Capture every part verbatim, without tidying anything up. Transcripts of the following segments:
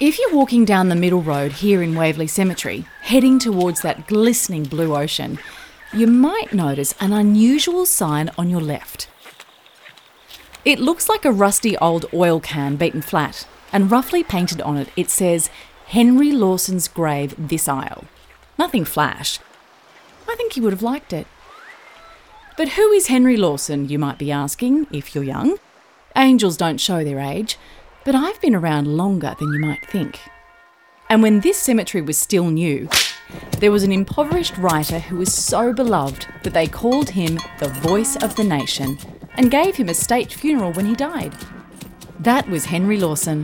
If you're walking down the middle road here in Waverley Cemetery, heading towards that glistening blue ocean, you might notice an unusual sign on your left. It looks like a rusty old oil can beaten flat, and roughly painted on it, it says, Henry Lawson's grave this aisle. Nothing flash. I think you would have liked it. But who is Henry Lawson, you might be asking, if you're young? Angels don't show their age, but I've been around longer than you might think. And when this cemetery was still new, there was an impoverished writer who was so beloved that they called him the voice of the nation and gave him a state funeral when he died. That was Henry Lawson.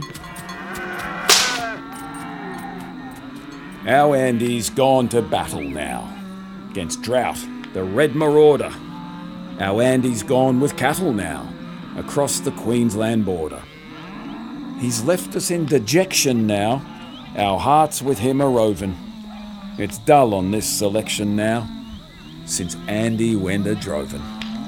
Our Andy's gone to battle now, against drought, the red marauder. Our Andy's gone with cattle now, across the Queensland border. He's left us in dejection now, our hearts with him are roving. It's dull on this selection now, since Andy went a drovin'.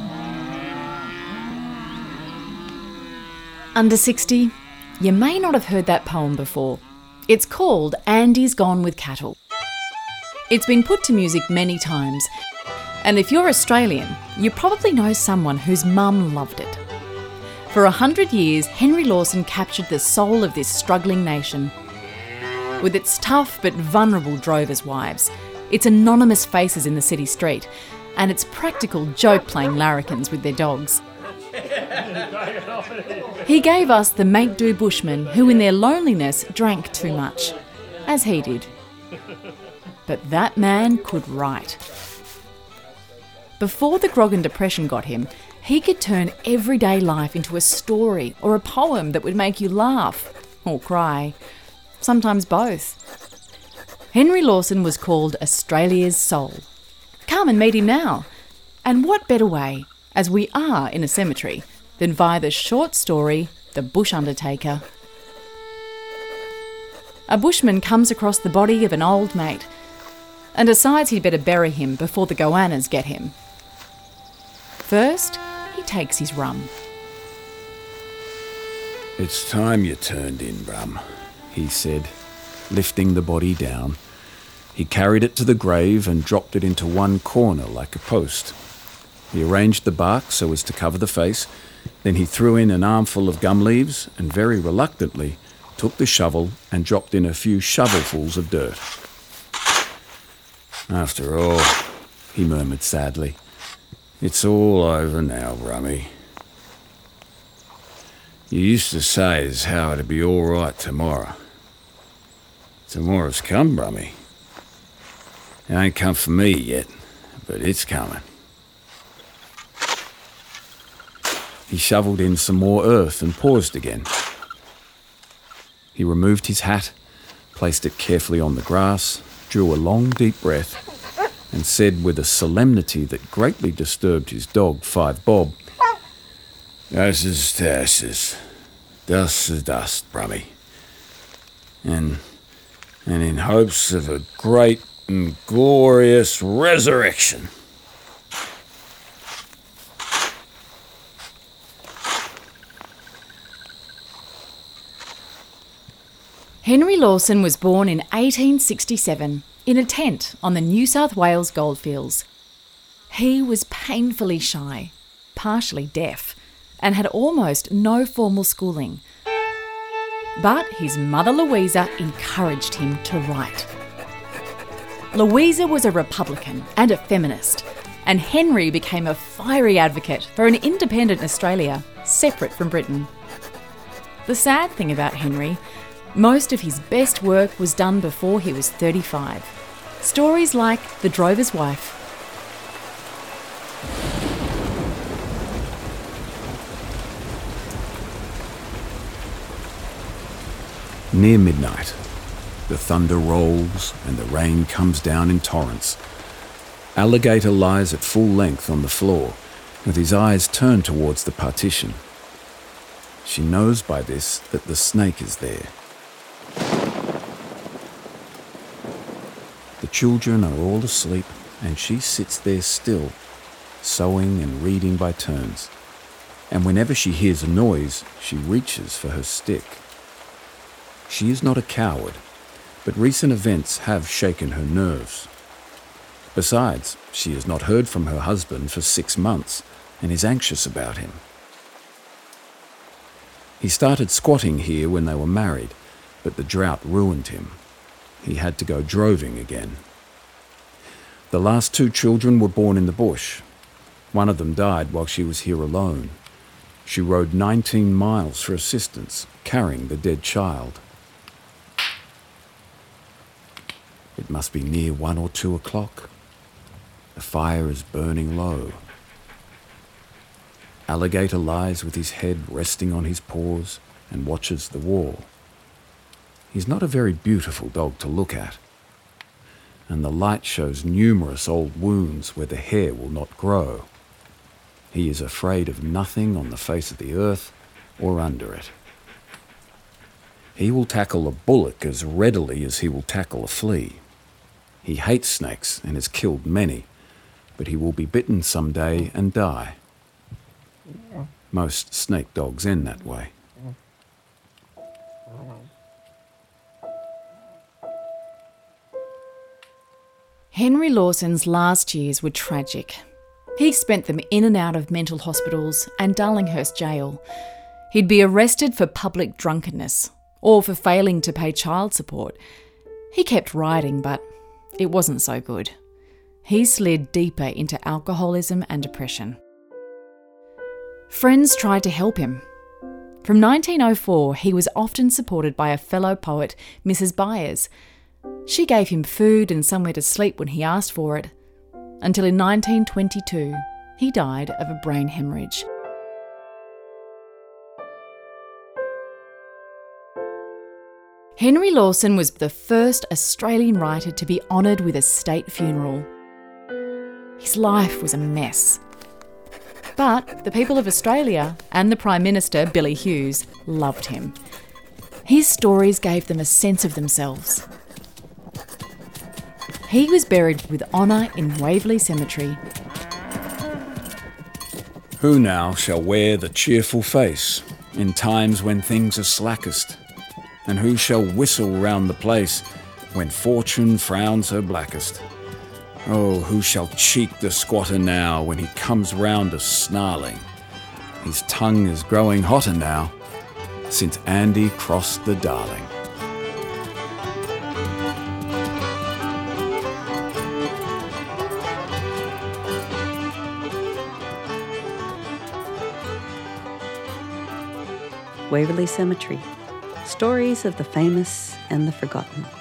Under sixty, you may not have heard that poem before. It's called Andy's Gone with Cattle. It's been put to music many times, and if you're Australian, you probably know someone whose mum loved it. For a hundred years, Henry Lawson captured the soul of this struggling nation. With its tough but vulnerable drovers' wives, its anonymous faces in the city street, and its practical joke-playing larrikins with their dogs. He gave us the make-do bushmen who in their loneliness drank too much, as he did. But that man could write. Before the grog and depression got him, he could turn everyday life into a story or a poem that would make you laugh or cry, sometimes both. Henry Lawson was called Australia's soul. Come and meet him now. And what better way, as we are in a cemetery, than via the short story, The Bush Undertaker. A bushman comes across the body of an old mate and decides he'd better bury him before the goannas get him. First, he takes his rum. It's time you turned in, Rum, he said, lifting the body down. He carried it to the grave and dropped it into one corner like a post. He arranged the bark so as to cover the face, then he threw in an armful of gum leaves and very reluctantly took the shovel and dropped in a few shovelfuls of dirt. After all, he murmured sadly, it's all over now, Rummy. You used to say as how it'd be all right tomorrow. Tomorrow's come, Rummy. It ain't come for me yet, but it's coming. He shovelled in some more earth and paused again. He removed his hat, placed it carefully on the grass, drew a long, deep breath, and said with a solemnity that greatly disturbed his dog, Five Bob, Ashes to ashes, dust to dust, Brummy. And, and in hopes of a great and glorious resurrection. Henry Lawson was born in eighteen sixty-seven in a tent on the New South Wales goldfields. He was painfully shy, partially deaf, and had almost no formal schooling. But his mother Louisa encouraged him to write. Louisa was a Republican and a feminist, and Henry became a fiery advocate for an independent Australia, separate from Britain. The sad thing about Henry, most of his best work was done before he was thirty-five. Stories like The Drover's Wife. Near midnight, the thunder rolls and the rain comes down in torrents. Alligator lies at full length on the floor, with his eyes turned towards the partition. She knows by this that the snake is there. The children are all asleep, and she sits there still, sewing and reading by turns. And whenever she hears a noise, she reaches for her stick. She is not a coward, but recent events have shaken her nerves. Besides, she has not heard from her husband for six months and is anxious about him. He started squatting here when they were married, but the drought ruined him. He had to go droving again. The last two children were born in the bush. One of them died while she was here alone. She rode nineteen miles for assistance, carrying the dead child. It must be near one or two o'clock. The fire is burning low. Alligator lies with his head resting on his paws and watches the wall. He's not a very beautiful dog to look at, and the light shows numerous old wounds where the hair will not grow. He is afraid of nothing on the face of the earth or under it. He will tackle a bullock as readily as he will tackle a flea. He hates snakes and has killed many, but he will be bitten someday and die. Most snake dogs end that way. Henry Lawson's last years were tragic. He spent them in and out of mental hospitals and Darlinghurst Jail. He'd be arrested for public drunkenness or for failing to pay child support. He kept writing, but it wasn't so good. He slid deeper into alcoholism and depression. Friends tried to help him. From nineteen oh four, he was often supported by a fellow poet, Missus Byers. She gave him food and somewhere to sleep when he asked for it, until in nineteen twenty-two, he died of a brain hemorrhage. Henry Lawson was the first Australian writer to be honoured with a state funeral. His life was a mess. But the people of Australia and the Prime Minister, Billy Hughes, loved him. His stories gave them a sense of themselves. He was buried with honour in Waverley Cemetery. Who now shall wear the cheerful face in times when things are slackest? And who shall whistle round the place when fortune frowns her blackest? Oh, who shall cheek the squatter now when he comes round us snarling? His tongue is growing hotter now since Andy crossed the Darling. Waverley Cemetery. Stories of the famous and the forgotten.